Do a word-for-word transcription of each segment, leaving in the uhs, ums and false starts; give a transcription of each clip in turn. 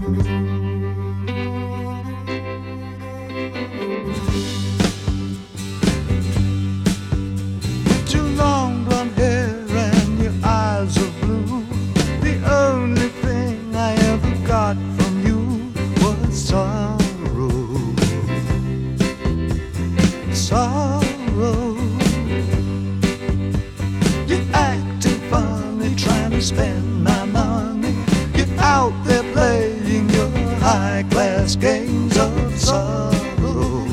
With your long blonde hair and your eyes of blue, the only thing I ever got from you was sorrow. Sorrow. You're acting funny, trying to spend my money. You're out there playing your high-class games of sorrow.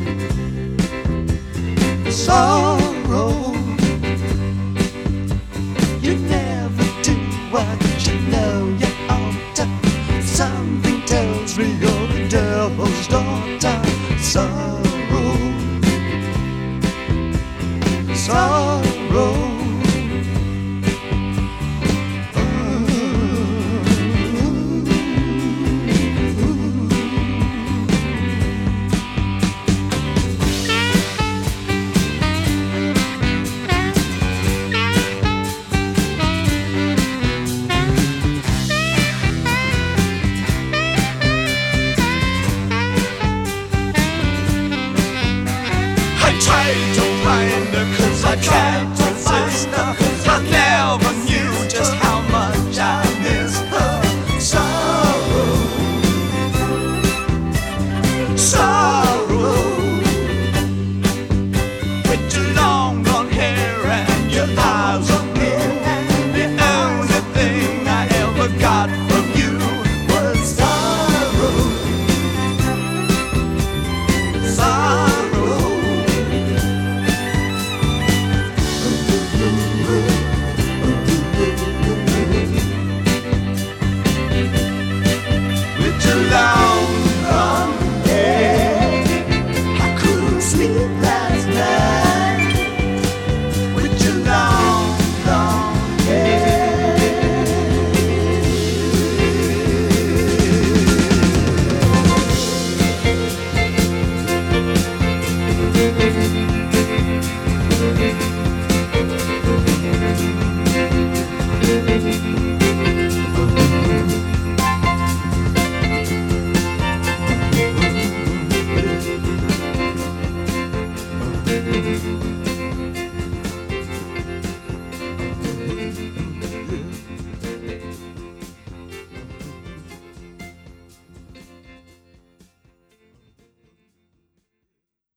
Sorrow. You never do what you know you ought to. Something tells me you're the devil's daughter. Sorrow. Sorrow. I tried to find her, cause I tried to resist her. I never knew just how much I missed her. Sorrow. Sorrow. With your long blonde hair and your eyes of blue, the only thing I ever got from you was sorrow. Sorrow. With your long, long hair, I couldn't sleep last night. With your long, long hair.